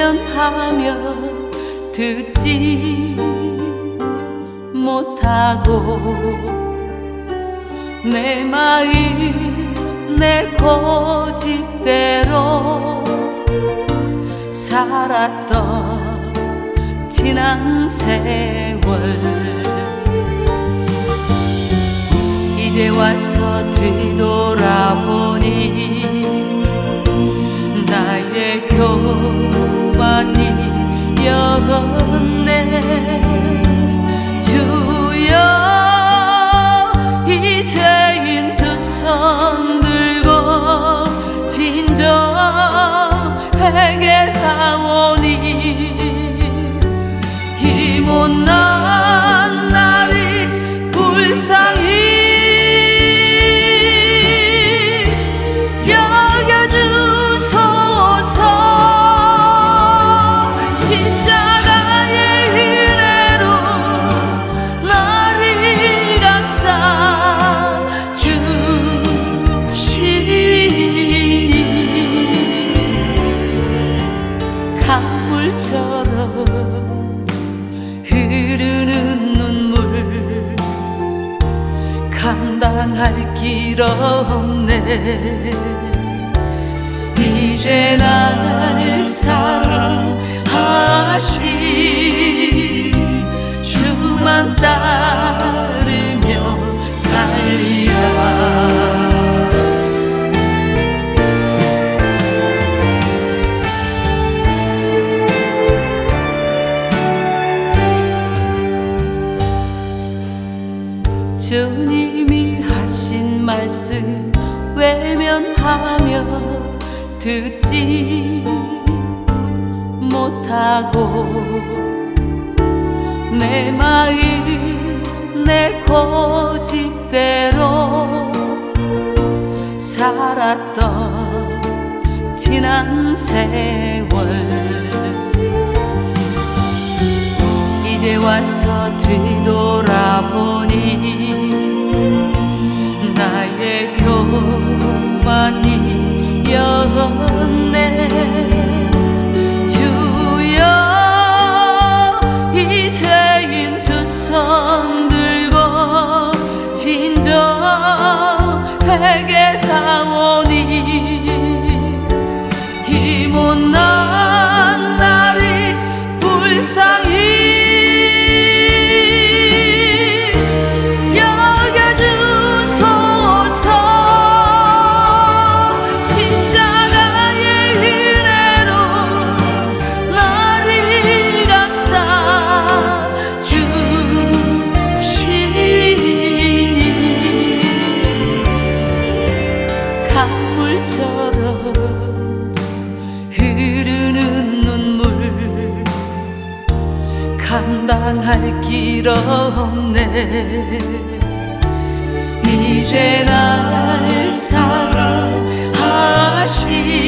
외면하며 듣지 못하고 내 마음 내 고집대로 살았던 지난 세월 이제 와서 뒤돌아보니 나의 교만이었네. 주여 이제인 두 손 들고 진정 회개하오니 이 못난 나를 불쌍히 강물처럼 흐르는 눈물 감당할 길 없네. 이제 날 사랑하시 주만 따르며 살리라. 주님이 하신 말씀 외면하며 듣지 못하고 내 마음 내 고집대로 살았던 지난 세월 이제 와서 뒤돌아보니 나의 교만이었네. 주여 이제인 두 손 들고 진정 회개하오니 이 못난 나를 불쌍히 강물처럼 흐르는 눈물 감당할 길 없네. 이제 날 사랑하시